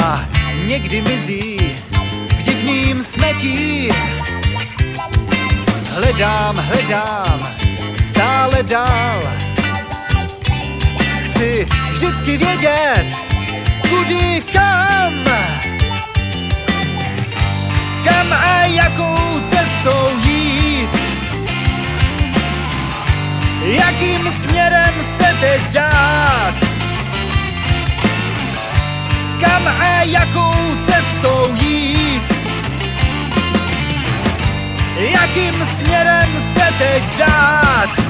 a někdy mizí v divným smetí. Hledám stále dál. Chci vždycky vědět, kudy kam a jakou cestou jít, jakým směrem se teď dát, kam a jakou cestou jít, jakým směrem se teď dát.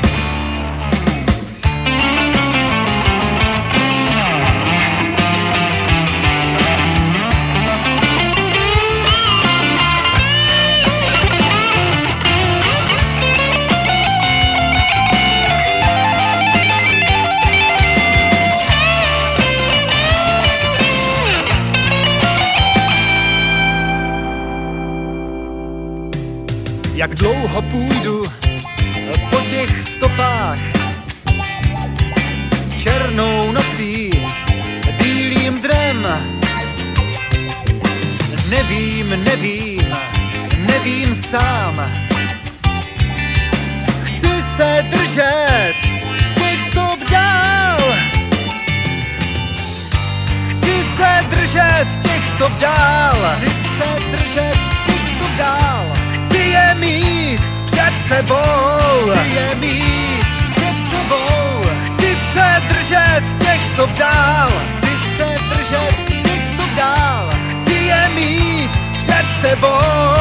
Jak dlouho půjdu po těch stopách, černou nocí, bílým dnem. Nevím sám. Chci se držet těch stop dál. Chci se držet těch stop dál. Chci je mít před sebou. Chci se držet těch stop dál. Chci je mít před sebou.